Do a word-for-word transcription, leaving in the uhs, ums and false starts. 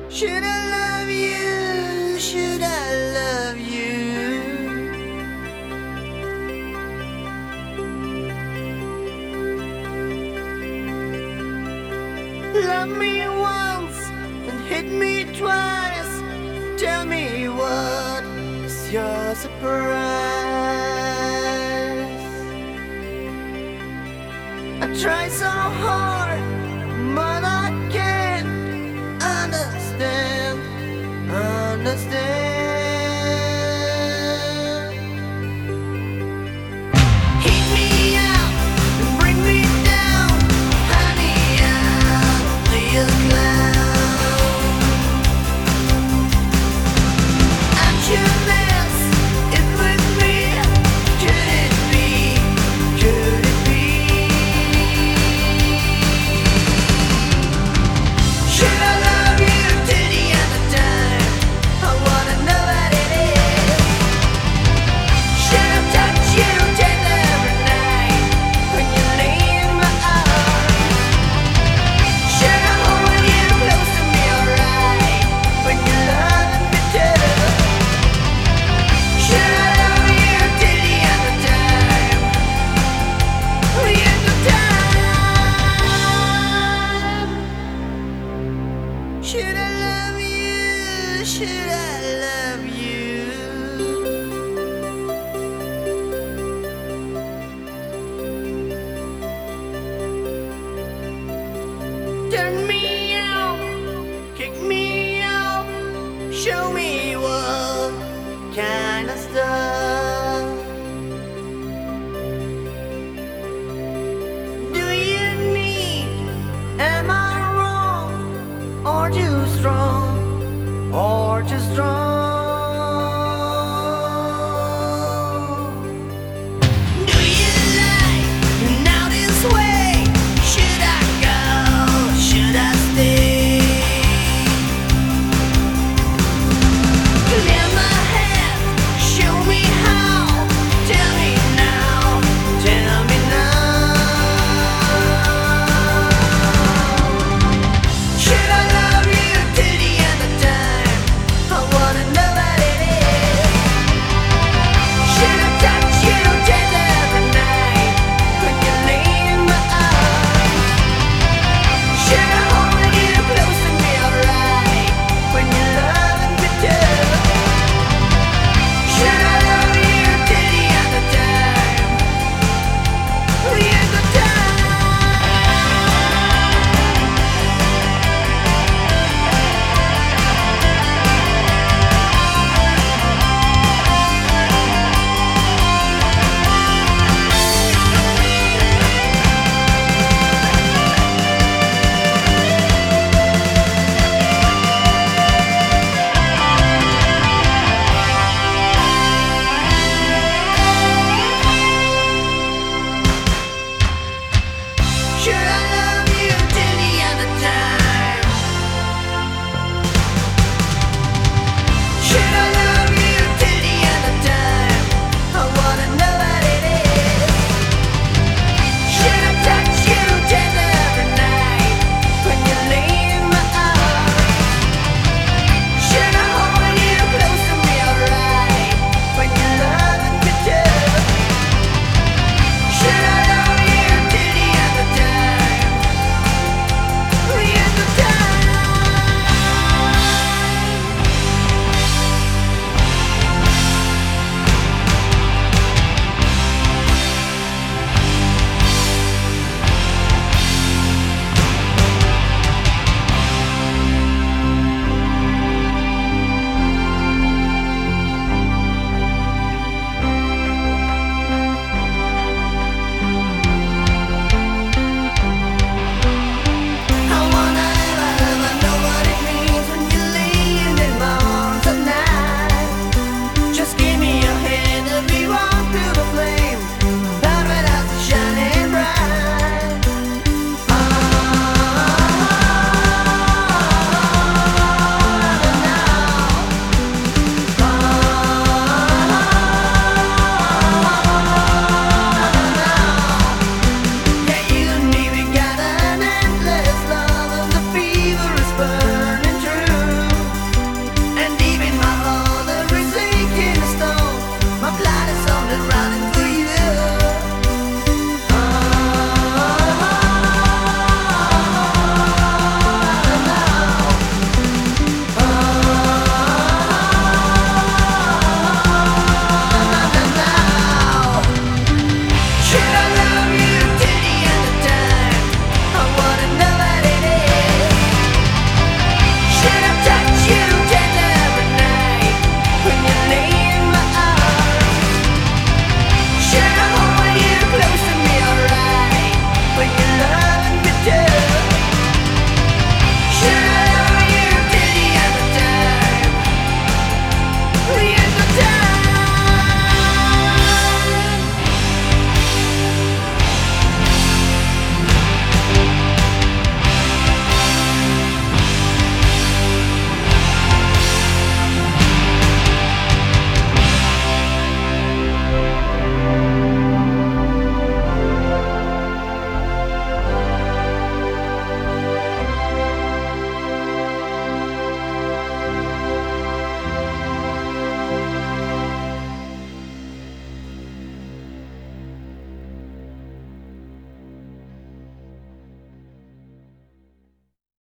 Should I love you? Should I love you? Love me once and hit me twice. Tell me what is your surprise? I try so hard, but I can't understand, understand. Heat me up and bring me down, honey, I'll be a clown. I'm curious, if with me, could it be, could it be? Should I love you till the end of time? I wanna know what it is. Should I touch you tender every night when you lay in my arms? Should I hold you close to me alright when you're loving me too? Should I love you till the end of time? The end of time. Should I love you? Should I love you? Turn me out, kick me out, show me what kind of stuff. Do you need? Am I wrong or too strong or too strong? Do you like now this way? Should I go? Should I stay? Clear my head, show me how. Tell me now, tell me now. Should I love you till the end of time? I wanna know what it is. Should I touch you tender every night when you lay in my arms? Should I hold you close to me alright when you're loving me too? Should I love you till the end of time? The end of time. Should I